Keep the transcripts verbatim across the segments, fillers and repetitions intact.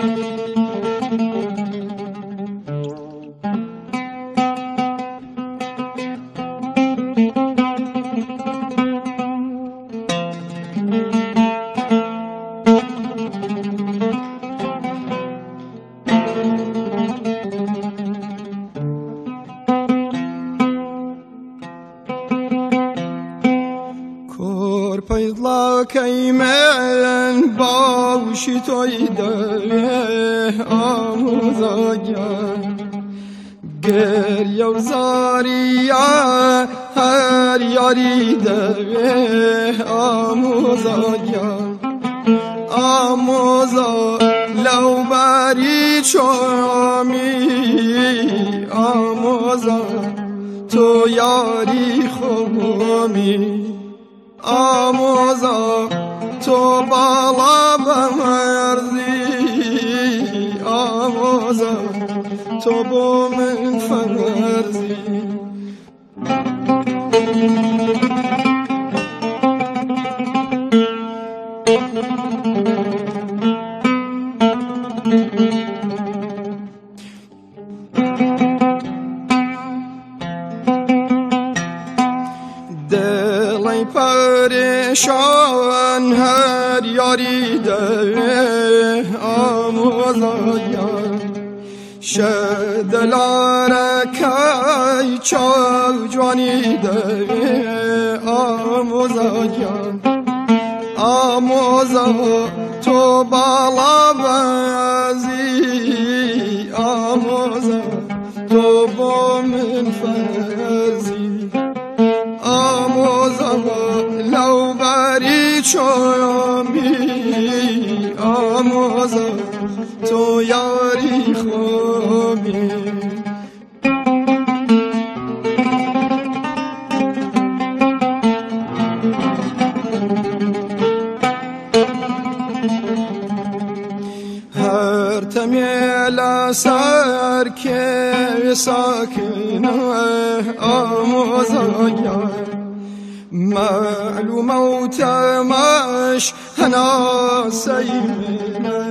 من باشی تویده آموزاگر گریه و زاریه هر یاری ده آموزاگر آموزا لو بری چامی آموزا تو یاری خومی آموزا تو بالا بمرزی آموزا تو با من فرزی دلی پریشان هر یاری ده آموزایم شدلاره کی چال جوانی ده آموزایم آموزا تو بالا بازی آموزا تو با من فرزی آموزا لو بری چامی آموزا تو یاری خوبی هر تمیل سر که ساکنه آموزایم معلوم و تماش هنا سیمینه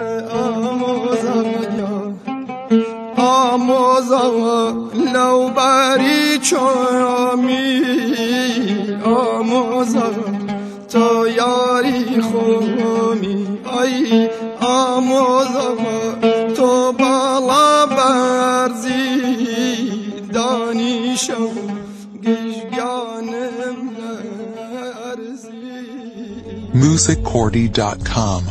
آموزایم آموزا لو بری چامی آموزا تو یاری خومی ای آموزا تو بالا برزی دانیشو گشگانم لرزی music cordy dot com